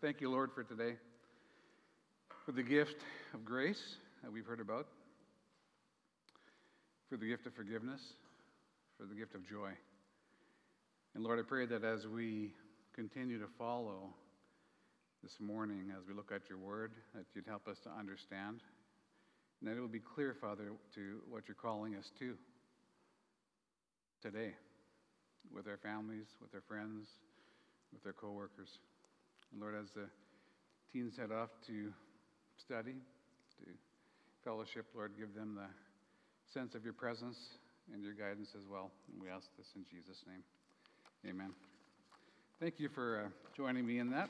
Thank you, Lord, for today, for the gift of grace that we've heard about, for the gift of forgiveness, for the gift of joy. And Lord, I pray that as we continue to follow this morning, as we look at your word, that you'd help us to understand, and that it will be clear, Father, to what you're calling us to today, with our families, with our friends, with our co-workers. And Lord, as the teens head off to study, to fellowship, Lord, give them the sense of your presence and your guidance as well. And we ask this in Jesus' name. Amen. Thank you for joining me in that.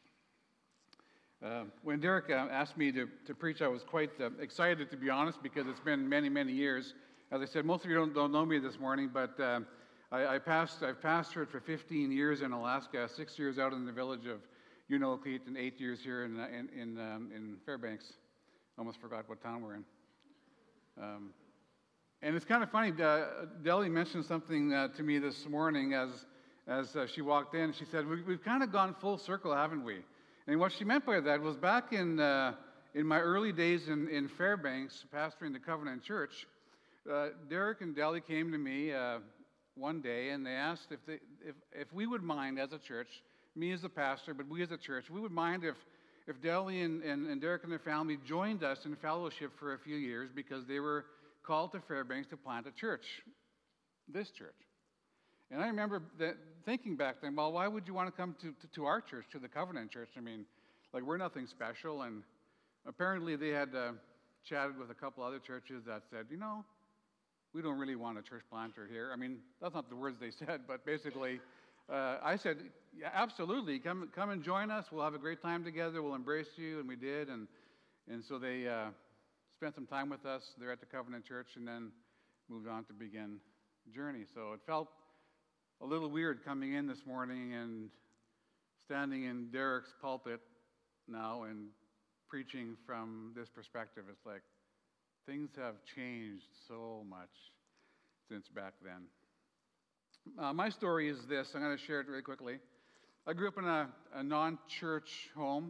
When Derek asked me to preach, I was quite excited, to be honest, because it's been many, many years. As I said, most of you don't know me this morning, but I've pastored for 15 years in Alaska, 6 years out in the village of Unalakleet, and 8 years here in Fairbanks. Almost forgot what town we're in. And it's kind of funny. Deli mentioned something to me this morning as she walked in. She said, "We've kind of gone full circle, haven't we?" And what she meant by that was back in my early days in Fairbanks, pastoring the Covenant Church. Derek and Deli came to me one day, and they asked if we would mind as a church, me as a pastor, but we as a church, we would mind if Deli and Derek and their family joined us in fellowship for a few years, because they were called to Fairbanks to plant a church, this church. And I remember thinking back then, well, why would you want to come to our church, to the Covenant Church? I mean, like, we're nothing special. And apparently they had chatted with a couple other churches that said, we don't really want a church planter here. I mean, that's not the words they said, but basically I said, yeah, absolutely, come and join us. We'll have a great time together. We'll embrace you. And we did. And so they spent some time with us there at the Covenant Church, and then moved on to begin journey. So it felt a little weird coming in this morning and standing in Derek's pulpit now and preaching from this perspective. It's like things have changed so much since back then. My story is this. I'm going to share it really quickly. I grew up in a non-church home,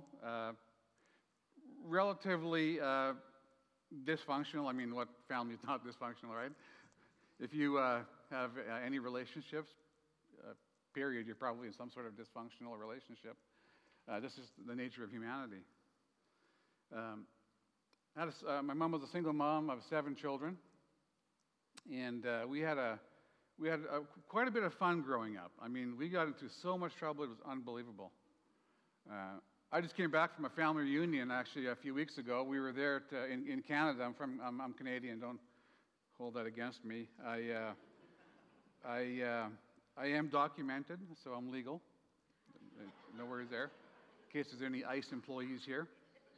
relatively dysfunctional. I mean, what family is not dysfunctional, right? If you have any relationships, period, you're probably in some sort of dysfunctional relationship. This is the nature of humanity. My mom was a single mom of 7 children, and we had quite a bit of fun growing up. I mean, we got into so much trouble, it was unbelievable. I just came back from a family reunion actually a few weeks ago. We were there in Canada. I'm Canadian. Don't hold that against me. I am documented, so I'm legal. No worries there, in case there's any ICE employees here.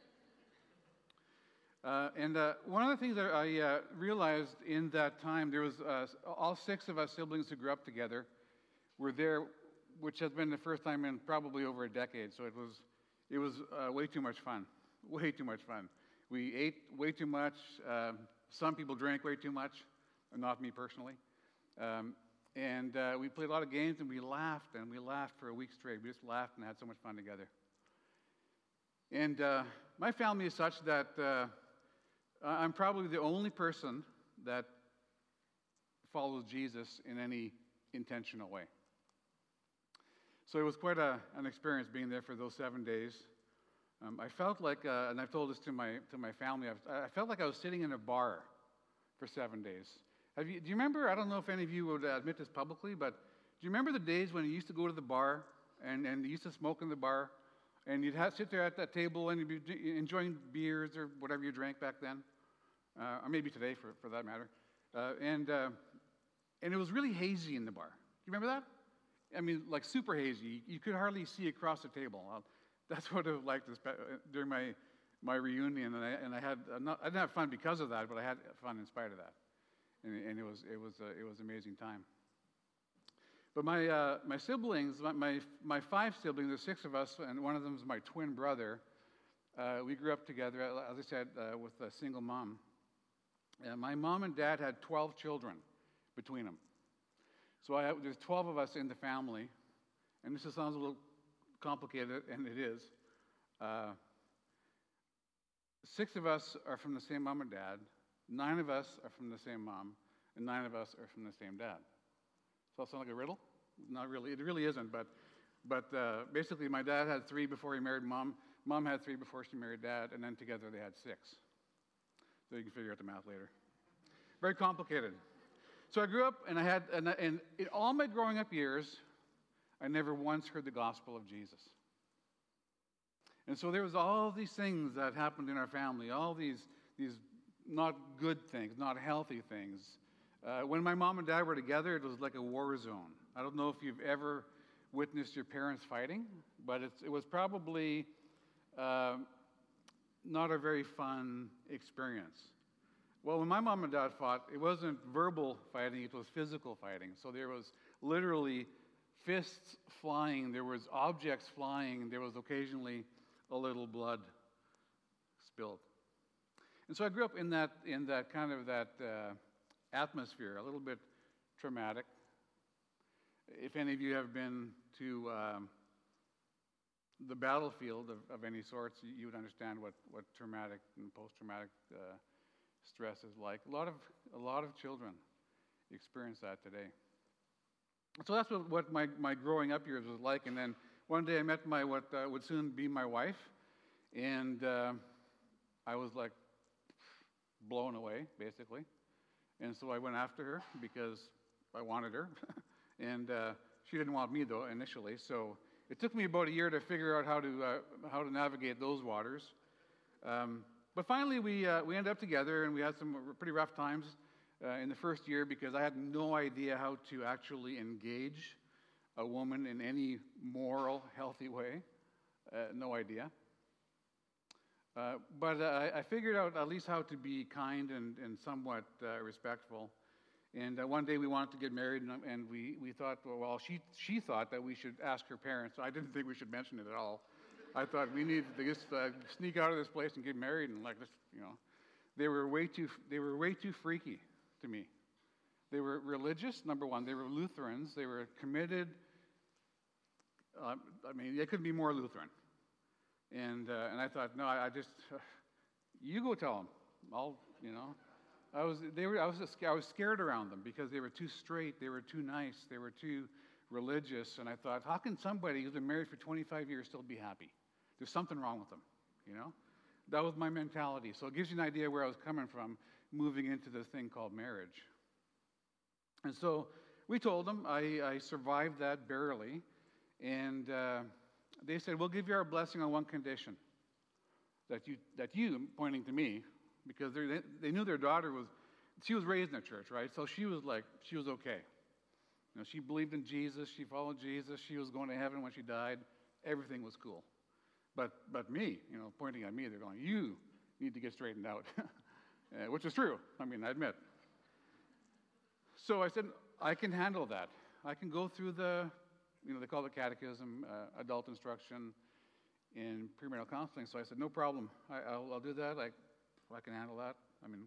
And one of the things that I realized in that time, there was all 6 of us siblings who grew up together were there, which has been the first time in probably over a decade. So it was way too much fun, way too much fun. We ate way too much. Some people drank way too much, not me personally. And we played a lot of games, and we laughed for a week straight. We just laughed and had so much fun together. And my family is such that I'm probably the only person that follows Jesus in any intentional way. So it was quite an experience being there for those 7 days. I felt like, and I've told this to my family, I felt like I was sitting in a bar for 7 days. Do you remember, I don't know if any of you would admit this publicly, but do you remember the days when you used to go to the bar and you used to smoke in the bar, and you'd sit there at that table and you'd be enjoying beers or whatever you drank back then, or maybe today for that matter, and it was really hazy in the bar. Do you remember that? I mean, like super hazy. You could hardly see across the table. That's what it was like during my reunion, and I didn't have fun because of that, but I had fun in spite of that, and it was an amazing time. But my siblings, my 5 siblings, there's 6 of us, and one of them is my twin brother. We grew up together, as I said, with a single mom. My mom and dad had 12 children between them. So there's 12 of us in the family, and this sounds a little complicated, and it is. Uh, 6 of us are from the same mom and dad. 9 of us are from the same mom, and 9 of us are from the same dad. Does that sound like a riddle? Not really. It really isn't. But basically, my dad had 3 before he married mom. Mom had 3 before she married dad, and then together they had 6. So you can figure out the math later. Very complicated. So I grew up, and in all my growing up years, I never once heard the gospel of Jesus. And so there was all these things that happened in our family, all these not good things, not healthy things. When my mom and dad were together, it was like a war zone. I don't know if you've ever witnessed your parents fighting, but it was probably not a very fun experience. Well, when my mom and dad fought, it wasn't verbal fighting, it was physical fighting. So there was literally fists flying, there was objects flying, there was occasionally a little blood spilled. And so I grew up in that kind of atmosphere, a little bit traumatic. If any of you have been to the battlefield of any sorts, you would understand what traumatic and post-traumatic stress is like. A lot of children experience that today. So that's what my growing up years was like. And then one day I met what would soon be my wife, and I was like blown away, basically. And so I went after her because I wanted her. And she didn't want me, though, initially. So it took me about a year to figure out how to navigate those waters. But finally, we ended up together, and we had some pretty rough times in the first year because I had no idea how to actually engage a woman in any moral, healthy way. No idea. But I figured out at least how to be kind and somewhat respectful. And one day we wanted to get married, and we thought, well, she thought that we should ask her parents. I didn't think we should mention it at all. I thought we needed to just sneak out of this place and get married, and like this, they were way too freaky to me. They were religious, number one. They were Lutherans. They were committed. They couldn't be more Lutheran. And I thought, no, I just you go tell them. I was scared around them because they were too straight, they were too nice, they were too religious, and I thought, how can somebody who's been married for 25 years still be happy? There's something wrong with them, That was my mentality. So it gives you an idea where I was coming from, moving into this thing called marriage. And so we told them. I survived that barely, and they said, we'll give you our blessing on one condition, that you, pointing to me, because they knew their daughter she was raised in a church, right? So she was okay. She believed in Jesus, she followed Jesus, she was going to heaven when she died, everything was cool. But me, pointing at me, they're going, you need to get straightened out, which is true, I admit. So I said, I can handle that. I can go through they call it catechism, adult instruction, in premarital counseling. So I said, no problem, I'll do that. I can handle that.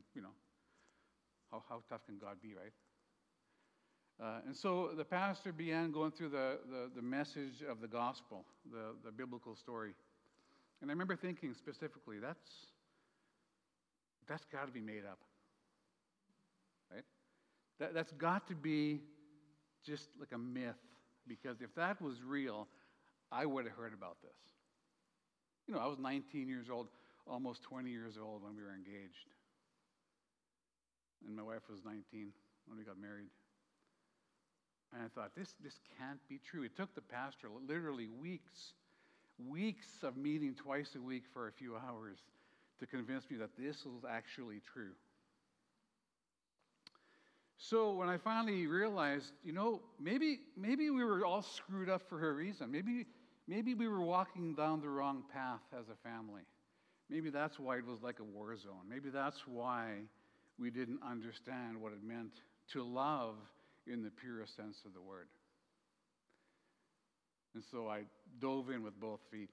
How tough can God be, right? And so the pastor began going through the message of the gospel, the biblical story. And I remember thinking specifically, that's got to be made up, right? That's got to be just like a myth, because if that was real, I would have heard about this. I was 19 years old, almost 20 years old when we were engaged. And my wife was 19 when we got married. And I thought, this can't be true. It took the pastor literally weeks of meeting twice a week for a few hours to convince me that this was actually true. So when I finally realized, maybe we were all screwed up for a reason. Maybe we were walking down the wrong path as a family. Maybe that's why it was like a war zone. Maybe that's why we didn't understand what it meant to love in the purest sense of the word. And so I dove in with both feet.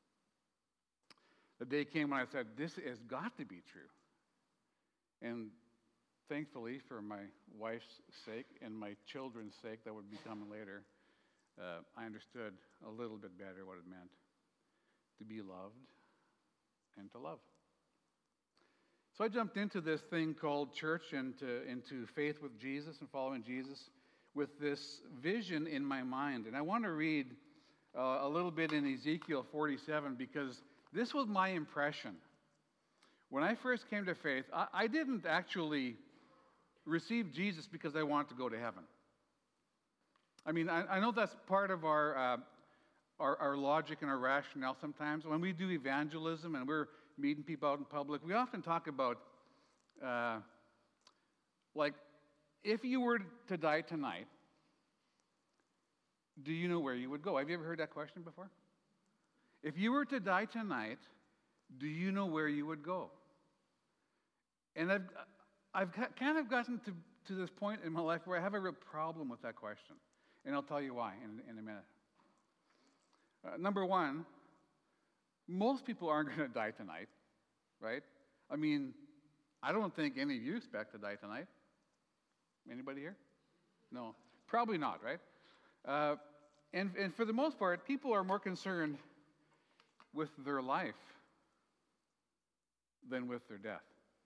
The day came when I said, this has got to be true. And thankfully, for my wife's sake and my children's sake that would be coming later, I understood a little bit better what it meant to be loved, and to love. So I jumped into this thing called church and into faith with Jesus and following Jesus with this vision in my mind. And I want to read a little bit in Ezekiel 47 because this was my impression. When I first came to faith, I didn't actually receive Jesus because I wanted to go to heaven. I mean, I know that's part of our logic and our rationale sometimes. When we do evangelism and we're meeting people out in public, we often talk about, like, if you were to die tonight, do you know where you would go? Have you ever heard that question before? If you were to die tonight, do you know where you would go? And I've kind of gotten to this point in my life where I have a real problem with that question. And I'll tell you why in a minute. Number one, most people aren't going to die tonight, right? I mean, I don't think any of you expect to die tonight. Anybody here? No, probably not, right? And for the most part, people are more concerned with their life than with their death.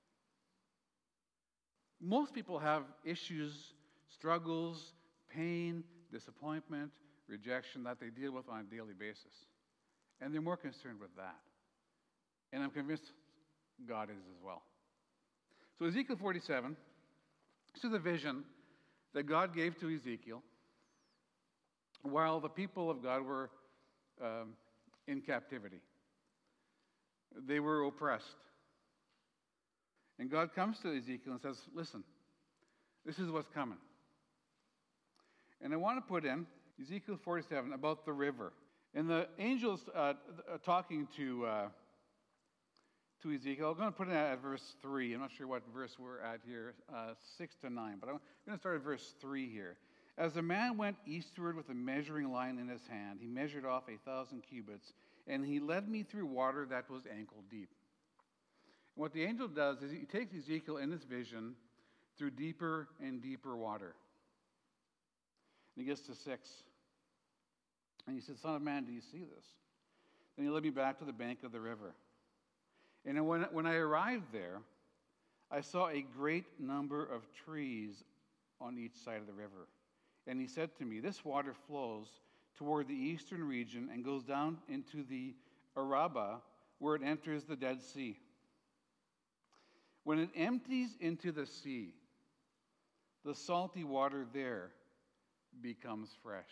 Most people have issues, struggles, pain, disappointment, rejection that they deal with on a daily basis. And they're more concerned with that. And I'm convinced God is as well. So Ezekiel 47, this is a vision that God gave to Ezekiel while the people of God were in captivity. They were oppressed. And God comes to Ezekiel and says, listen, this is what's coming. And I want to put in Ezekiel 47 about the river. And the angel's talking to Ezekiel. I'm going to put it at verse 3. I'm not sure what verse we're at here, 6 to 9. But I'm going to start at verse 3 here. As the man went eastward with a measuring line in his hand, he measured off 1,000 cubits, and he led me through water that was ankle deep. And what the angel does is he takes Ezekiel in this vision through deeper and deeper water. And he gets to 6. And he said, Son of man, do you see this? Then he led me back to the bank of the river. And when I arrived there, I saw a great number of trees on each side of the river. And he said to me, this water flows toward the eastern region and goes down into the Arabah, where it enters the Dead Sea. When it empties into the sea, the salty water there becomes fresh.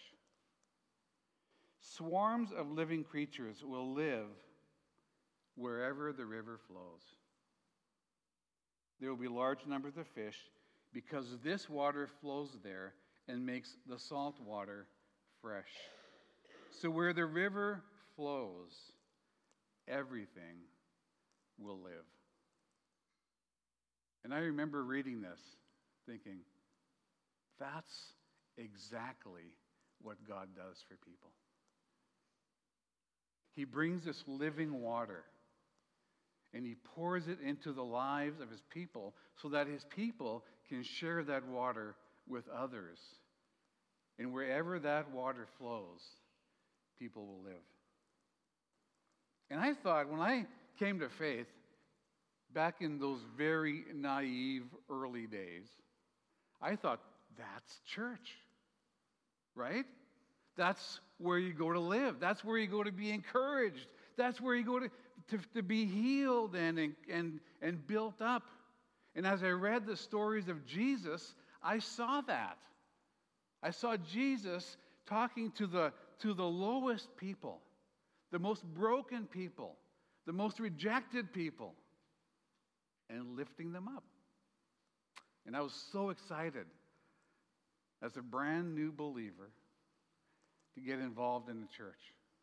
Swarms of living creatures will live wherever the river flows. There will be large numbers of fish because this water flows there and makes the salt water fresh. So where the river flows, everything will live. And I remember reading this, thinking, that's exactly what God does for people. He brings this living water and he pours it into the lives of his people so that his people can share that water with others. And wherever that water flows, people will live. And I thought, when I came to faith, back in those very naive early days, I thought, that's church, right? That's where you go to live. That's where you go to be encouraged. That's where you go to be healed and built up. And as I read the stories of Jesus, I saw that. I saw Jesus talking to the lowest people, the most broken people, the most rejected people, and lifting them up. And I was so excited as a brand new believer to get involved in the church.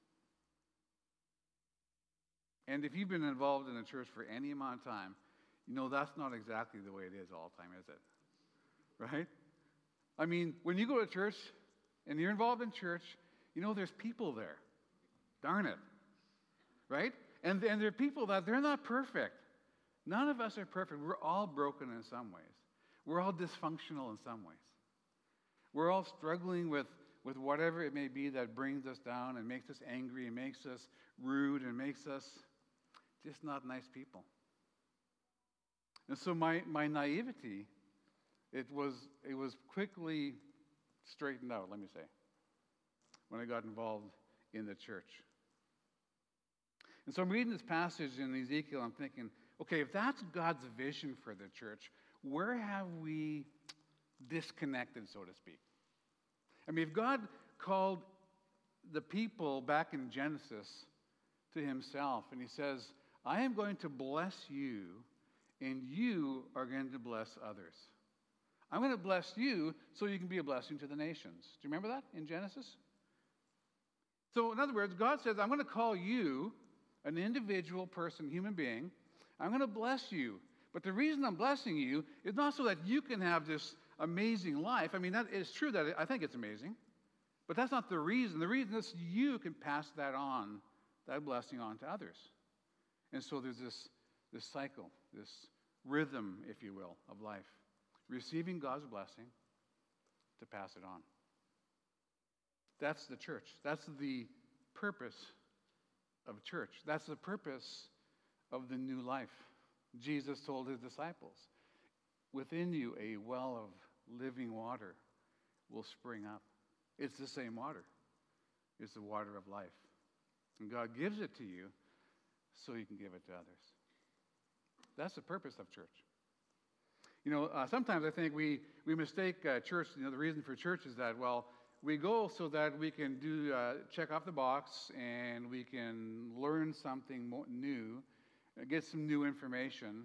And if you've been involved in the church for any amount of time, you know that's not exactly the way it is all the time, is it? Right? I mean, when you go to church and you're involved in church, you know there's people there. Darn it. Right? And there are people that they're not perfect. None of us are perfect. We're all broken in some ways. We're all dysfunctional in some ways. We're all struggling with with whatever it may be that brings us down and makes us angry and makes us rude and makes us just not nice people. And so my naivety, it was quickly straightened out, let me say, when I got involved in the church. And so I'm reading this passage in Ezekiel, I'm thinking, okay, if that's God's vision for the church, where have we disconnected, so to speak? I mean, if God called the people back in Genesis to himself, and he says, I am going to bless you, and you are going to bless others. I'm going to bless you so you can be a blessing to the nations. Do you remember that in Genesis? So, in other words, God says, I'm going to call you an individual person, human being. I'm going to bless you. But the reason I'm blessing you is not so that you can have this amazing life. I mean, that is true that I think it's amazing. But that's not the reason. The reason is you can pass that on, that blessing on to others. And so there's this cycle, this rhythm, if you will, of life. Receiving God's blessing to pass it on. That's the church. That's the purpose of church. That's the purpose of the new life. Jesus told his disciples, within you a well of living water will spring up. It's the same water. It's the water of life. And God gives it to you so you can give it to others. That's the purpose of church. You know, sometimes I think we mistake church. You know, the reason for church is that, well, we go so that we can check off the box and we can learn something new, get some new information.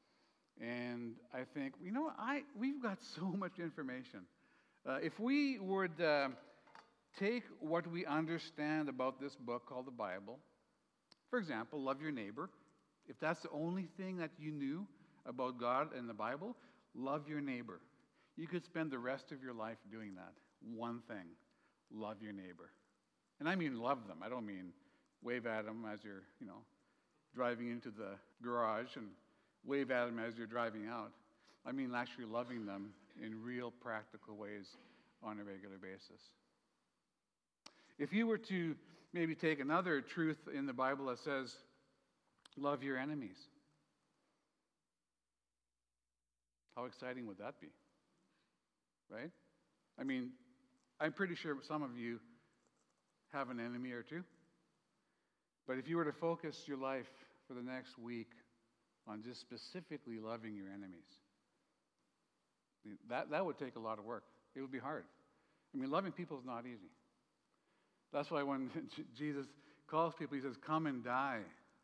And I think, you know, we've got so much information. If we would take what we understand about this book called the Bible, for example, love your neighbor. If that's the only thing that you knew about God and the Bible, love your neighbor. You could spend the rest of your life doing that. One thing, love your neighbor. And I mean love them. I don't mean wave at them as you're, driving into the garage and wave at them as you're driving out. I mean actually loving them in real practical ways on a regular basis. If you were to maybe take another truth in the Bible that says, love your enemies. How exciting would that be? Right? I mean, I'm pretty sure some of you have an enemy or two. But if you were to focus your life for the next week on just specifically loving your enemies, that would take a lot of work. It would be hard. I mean, loving people is not easy. That's why when Jesus calls people, he says, come and die.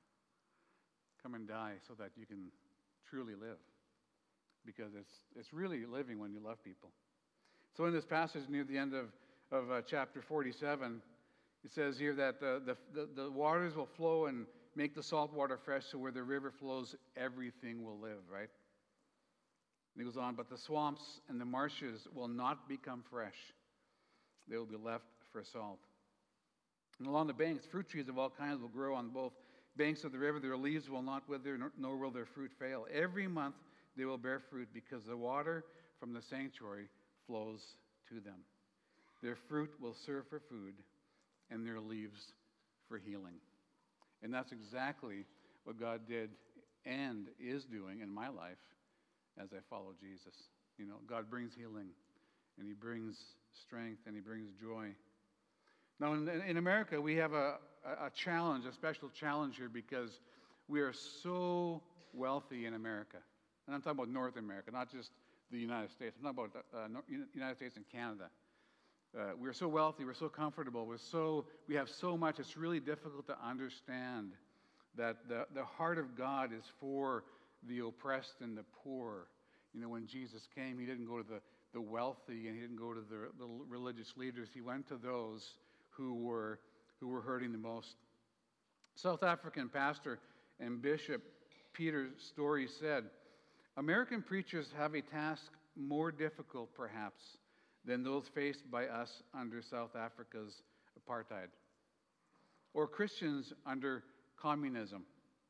Come and die so that you can truly live. Because it's really living when you love people. So in this passage near the end of chapter 47, it says here that the waters will flow and make the salt water fresh, so where the river flows, everything will live, right? And he goes on, but the swamps and the marshes will not become fresh. They will be left for salt. And along the banks, fruit trees of all kinds will grow on both banks of the river. Their leaves will not wither, nor will their fruit fail. Every month they will bear fruit, because the water from the sanctuary flows to them. Their fruit will serve for food, and their leaves for healing. And that's exactly what God did and is doing in my life as I follow Jesus. God brings healing, and he brings strength, and he brings joy. Now, in America, we have a challenge, a special challenge here, because we are so wealthy in America. And I'm talking about North America, not just the United States. I'm talking about United States and Canada. We're so wealthy, we're so comfortable, we have so much, it's really difficult to understand that the heart of God is for the oppressed and the poor. When Jesus came, he didn't go to the wealthy, and he didn't go to the religious leaders. He went to those who were hurting the most. South African pastor and Bishop Peter Story said, American preachers have a task more difficult, perhaps, than those faced by us under South Africa's apartheid, or Christians under communism.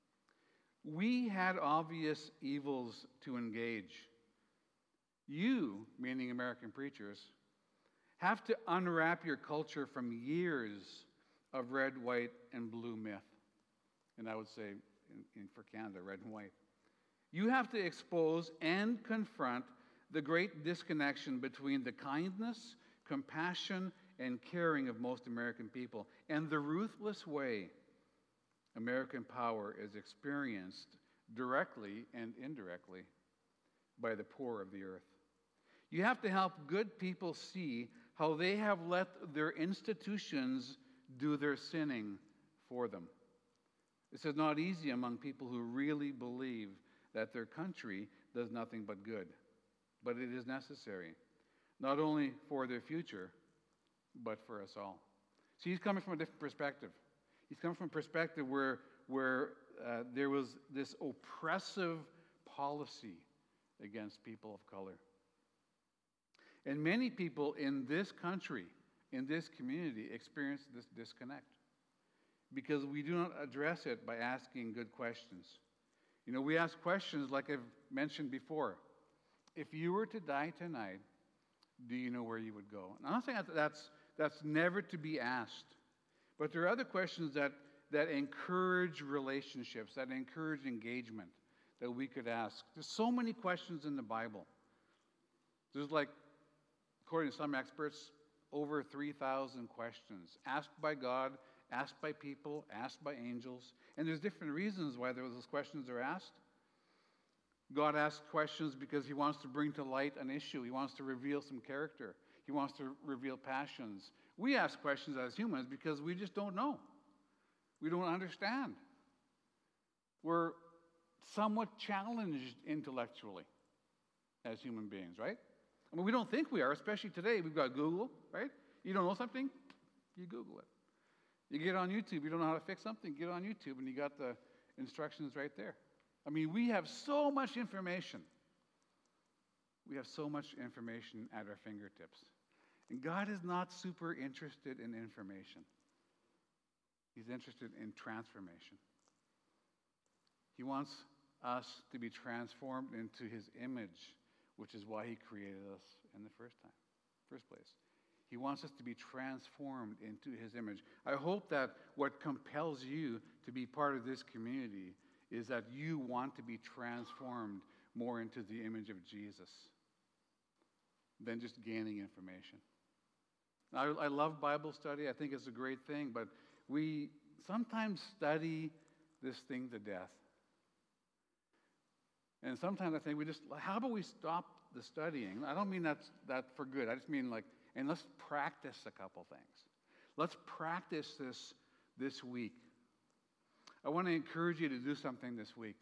We had obvious evils to engage. You, meaning American preachers, have to unwrap your culture from years of red, white, and blue myth. And I would say, for Canada, red and white. You have to expose and confront the great disconnection between the kindness, compassion, and caring of most American people and the ruthless way American power is experienced directly and indirectly by the poor of the earth. You have to help good people see how they have let their institutions do their sinning for them. This is not easy among people who really believe that their country does nothing but good. But it is necessary, not only for their future, but for us all. See, he's coming from a different perspective. He's coming from a perspective where there was this oppressive policy against people of color. And many people in this country, in this community, experience this disconnect because we do not address it by asking good questions. You know, we ask questions like I've mentioned before. If you were to die tonight, do you know where you would go? And I'm not saying that's never to be asked, but there are other questions that encourage relationships, that encourage engagement that we could ask. There's so many questions in the Bible. There's like, according to some experts, over 3,000 questions asked by God, asked by people, asked by angels. And there's different reasons why those questions are asked. God asks questions because he wants to bring to light an issue. He wants to reveal some character. He wants to reveal passions. We ask questions as humans because we just don't know. We don't understand. We're somewhat challenged intellectually as human beings, right? I mean, we don't think we are, especially today. We've got Google, right? You don't know something? You Google it. You get on YouTube. You don't know how to fix something? Get on YouTube, and you got the instructions right there. I mean, we have so much information. We have so much information at our fingertips. And God is not super interested in information. He's interested in transformation. He wants us to be transformed into his image, which is why he created us in the first place. He wants us to be transformed into his image. I hope that what compels you to be part of this community is that you want to be transformed more into the image of Jesus than just gaining information. I love Bible study. I think it's a great thing, but we sometimes study this thing to death. And sometimes I think how about we stop the studying? I don't mean that for good. I just mean and let's practice a couple things. Let's practice this week. I want to encourage you to do something this week.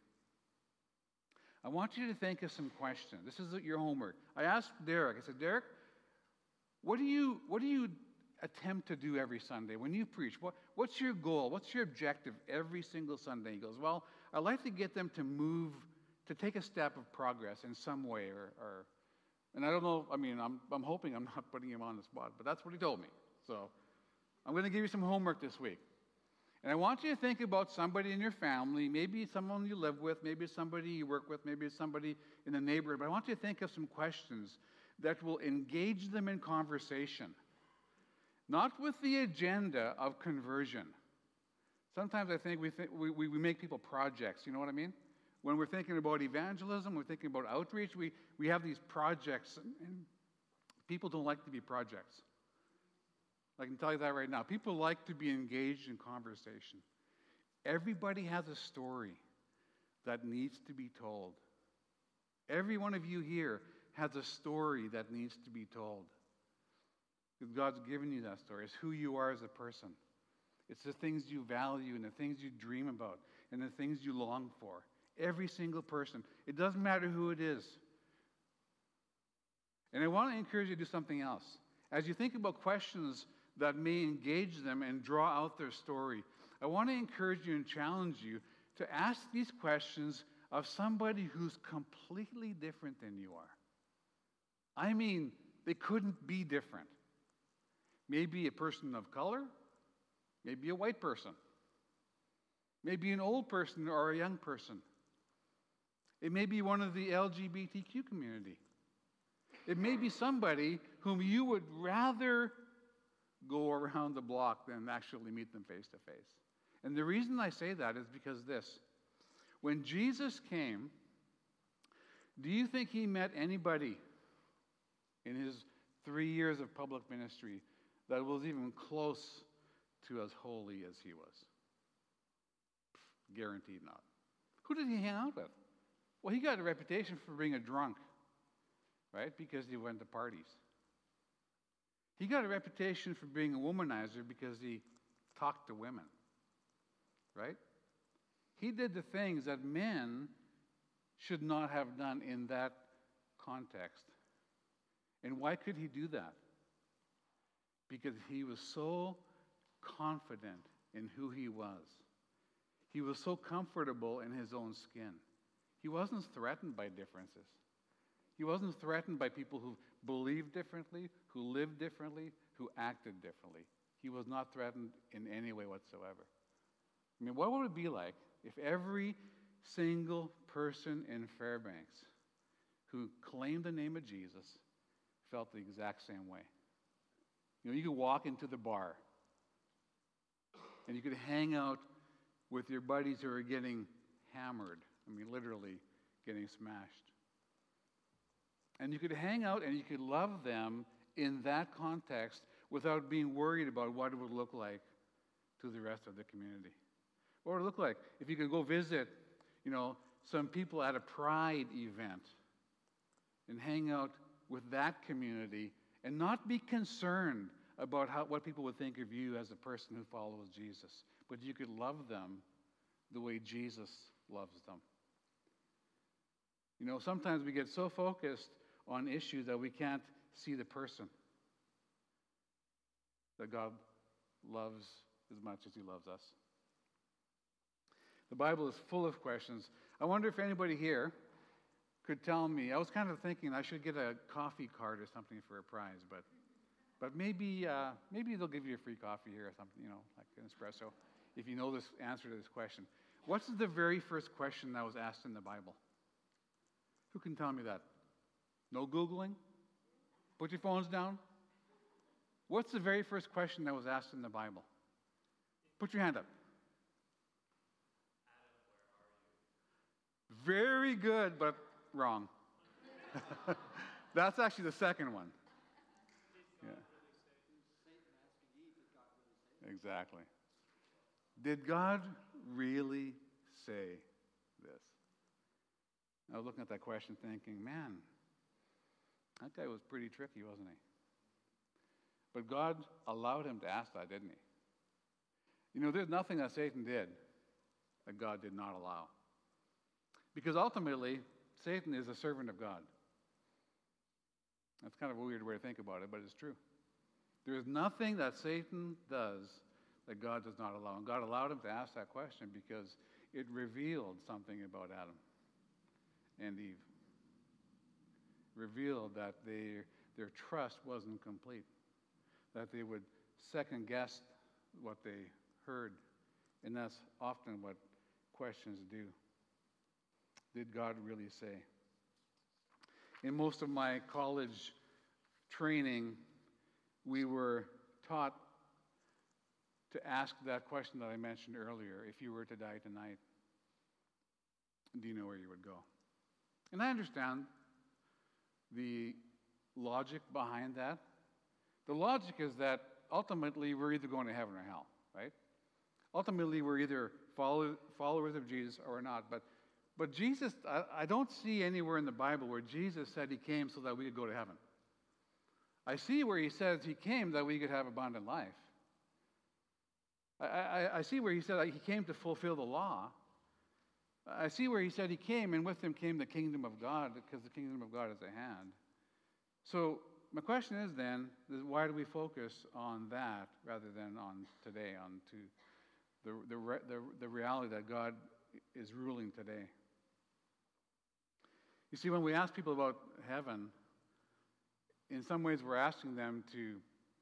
I want you to think of some questions. This is your homework. I asked Derek, I said, Derek, what do you attempt to do every Sunday when you preach? What's your goal? What's your objective every single Sunday? He goes, well, I'd like to get them to take a step of progress in some way or and I don't know, I mean, I'm hoping I'm not putting him on the spot, but that's what he told me. So I'm going to give you some homework this week. And I want you to think about somebody in your family, maybe someone you live with, maybe somebody you work with, maybe somebody in the neighborhood, but I want you to think of some questions that will engage them in conversation, not with the agenda of conversion. Sometimes I think we make people projects, you know what I mean? When we're thinking about evangelism, we're thinking about outreach, we have these projects, and people don't like to be projects. I can tell you that right now. People like to be engaged in conversation. Everybody has a story that needs to be told. Every one of you here has a story that needs to be told. Because God's given you that story. It's who you are as a person. It's the things you value and the things you dream about and the things you long for. Every single person. It doesn't matter who it is. And I want to encourage you to do something else. As you think about questions that may engage them and draw out their story, I want to encourage you and challenge you to ask these questions of somebody who's completely different than you are. I mean, they couldn't be different. Maybe a person of color, maybe a white person, maybe an old person or a young person. It may be one of the LGBTQ community. It may be somebody whom you would rather go around the block than actually meet them face to face. And the reason I say that is because this. When Jesus came, do you think he met anybody in his 3 years of public ministry that was even close to as holy as he was? Guaranteed not. Who did he hang out with? Well, he got a reputation for being a drunk, right? Because he went to parties. He got a reputation for being a womanizer because he talked to women, right? He did the things that men should not have done in that context. And why could he do that? Because he was so confident in who he was. He was so comfortable in his own skin. He wasn't threatened by differences. He wasn't threatened by people who believed differently, who lived differently, who acted differently. He was not threatened in any way whatsoever. I mean, what would it be like if every single person in Fairbanks who claimed the name of Jesus felt the exact same way? You know, you could walk into the bar and you could hang out with your buddies who are getting hammered. I mean, literally getting smashed. And you could hang out and you could love them in that context without being worried about what it would look like to the rest of the community. What would it look like if you could go visit, some people at a pride event and hang out with that community and not be concerned about what people would think of you as a person who follows Jesus, but you could love them the way Jesus loves them. Sometimes we get so focused on issues that we can't see the person that God loves as much as he loves us. The Bible is full of questions. I wonder if anybody here could tell me. I was kind of thinking I should get a coffee card or something for a prize, but maybe they'll give you a free coffee here or something, like an espresso, if you know this answer to this question. What's the very first question that was asked in the Bible? Who can tell me that? No Googling? Put your phones down. What's the very first question that was asked in the Bible? Put your hand up. Very good, but wrong. That's actually the second one. Yeah. Exactly. Did God really say this? I was looking at that question thinking, man, that guy was pretty tricky, wasn't he? But God allowed him to ask that, didn't he? There's nothing that Satan did that God did not allow. Because ultimately, Satan is a servant of God. That's kind of a weird way to think about it, but it's true. There is nothing that Satan does that God does not allow. And God allowed him to ask that question because it revealed something about Adam and Eve. Revealed that their trust wasn't complete, that they would second guess what they heard, and that's often what questions do. Did God really say? In most of my college training, we were taught to ask that question that I mentioned earlier: if you were to die tonight, do you know where you would go? And I understand the logic behind that. The logic is that ultimately we're either going to heaven or hell, right? Ultimately we're either followers of Jesus or not. But Jesus, I don't see anywhere in the Bible where Jesus said he came so that we could go to heaven. I see where he says he came that we could have abundant life. I see where he said he came to fulfill the law. I see where he said he came, and with him came the kingdom of God, because the kingdom of God is at hand. So my question is then, why do we focus on that rather than on today, on to the reality that God is ruling today? You see, when we ask people about heaven, in some ways we're asking them to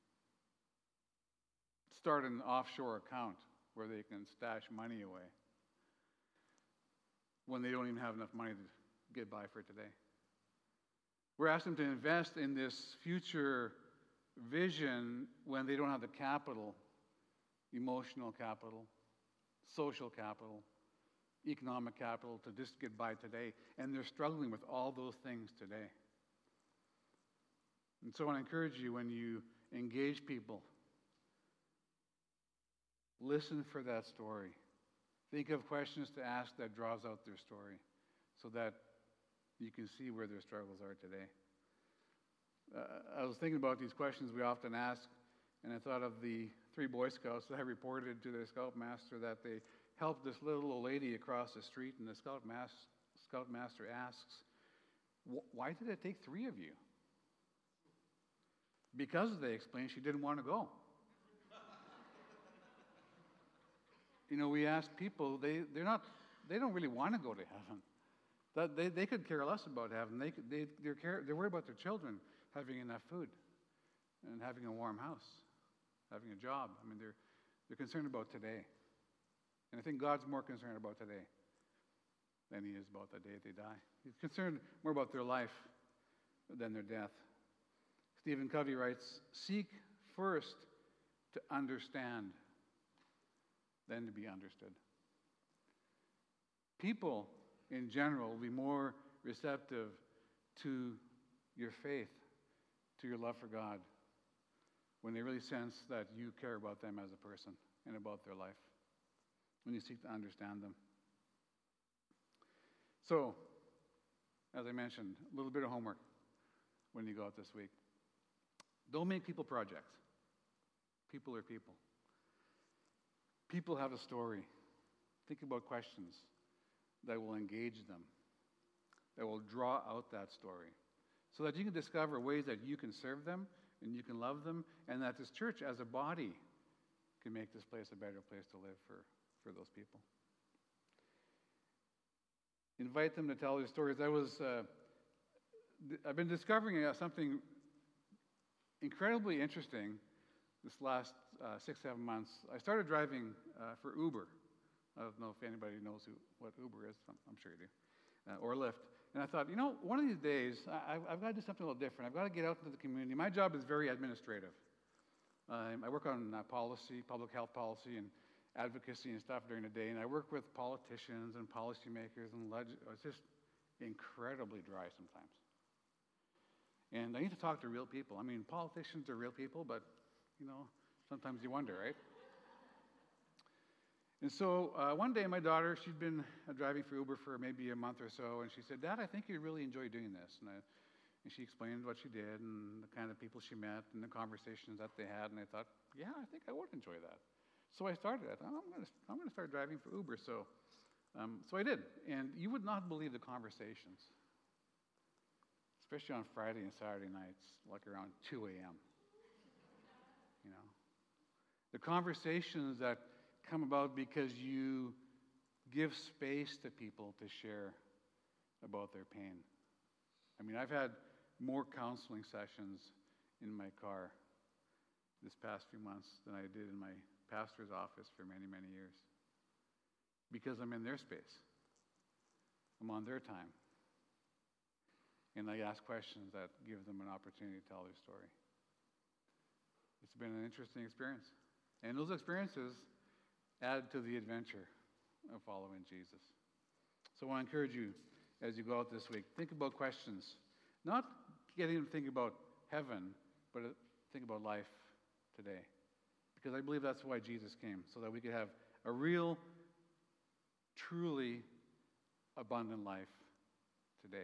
start an offshore account where they can stash money away when they don't even have enough money to get by for today. We're asking them to invest in this future vision when they don't have the capital, emotional capital, social capital, economic capital to just get by today. And they're struggling with all those things today. And so I want to encourage you, when you engage people, listen for that story. Think of questions to ask that draws out their story so that you can see where their struggles are today. I was thinking about these questions we often ask, and I thought of the 3 Boy Scouts that reported to their scoutmaster that they helped this little old lady across the street, and the scoutmaster asks, "Why did it take 3 of you?" Because, they explained, she didn't want to go. We ask people, they don't really want to go to heaven. They could care less about heaven. They're worried about their children having enough food and having a warm house, having a job. I mean, they're concerned about today. And I think God's more concerned about today than he is about the day they die. He's concerned more about their life than their death. Stephen Covey writes, "Seek first to understand, then to be understood." People in general will be more receptive to your faith, to your love for God, when they really sense that you care about them as a person and about their life, when you seek to understand them. So, as I mentioned, a little bit of homework when you go out this week. Don't make people projects. People are people. People have a story. Think about questions that will engage them, that will draw out that story, so that you can discover ways that you can serve them and you can love them, and that this church as a body can make this place a better place to live for those people. Invite them to tell their stories. I've been discovering something incredibly interesting this last 6-7 months. I started driving for Uber. I don't know if anybody knows what Uber is. I'm sure you do. Or Lyft. And I thought, one of these days, I've got to do something a little different. I've got to get out into the community. My job is very administrative. I work on policy, public health policy, and advocacy and stuff during the day. And I work with politicians and policymakers and it's just incredibly dry sometimes. And I need to talk to real people. I mean, politicians are real people, but, sometimes you wonder, right? And so one day my daughter, she'd been driving for Uber for maybe a month or so, and she said, "Dad, I think you'd really enjoy doing this." And she explained what she did and the kind of people she met and the conversations that they had, and I thought, yeah, I think I would enjoy that. So I started. I thought, I'm going to start driving for Uber. So I did, and you would not believe the conversations, especially on Friday and Saturday nights, like around 2 a.m. The conversations that come about because you give space to people to share about their pain. I mean, I've had more counseling sessions in my car this past few months than I did in my pastor's office for many, many years, because I'm in their space. I'm on their time. And I ask questions that give them an opportunity to tell their story. It's been an interesting experience. And those experiences add to the adventure of following Jesus. So I want to encourage you, as you go out this week, think about questions. Not getting them to think about heaven, but think about life today. Because I believe that's why Jesus came, so that we could have a real, truly abundant life today.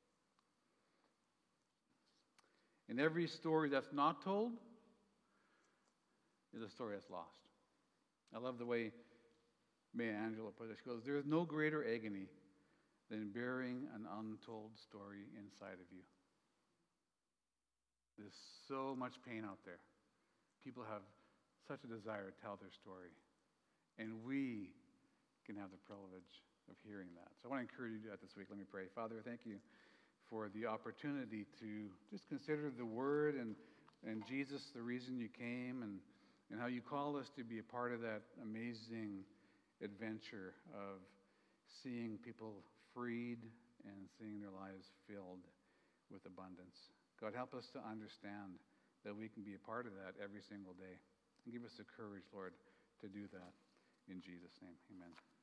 And every story that's not told is a story that's lost. I love the way Maya Angelou put it. She goes, "There is no greater agony than bearing an untold story inside of you." There's so much pain out there. People have such a desire to tell their story. And we can have the privilege of hearing that. So I want to encourage you to do that this week. Let me pray. Father, thank you for the opportunity to just consider the Word and Jesus, the reason you came, and how you call us to be a part of that amazing adventure of seeing people freed and seeing their lives filled with abundance. God, help us to understand that we can be a part of that every single day. And give us the courage, Lord, to do that. In Jesus' name, amen.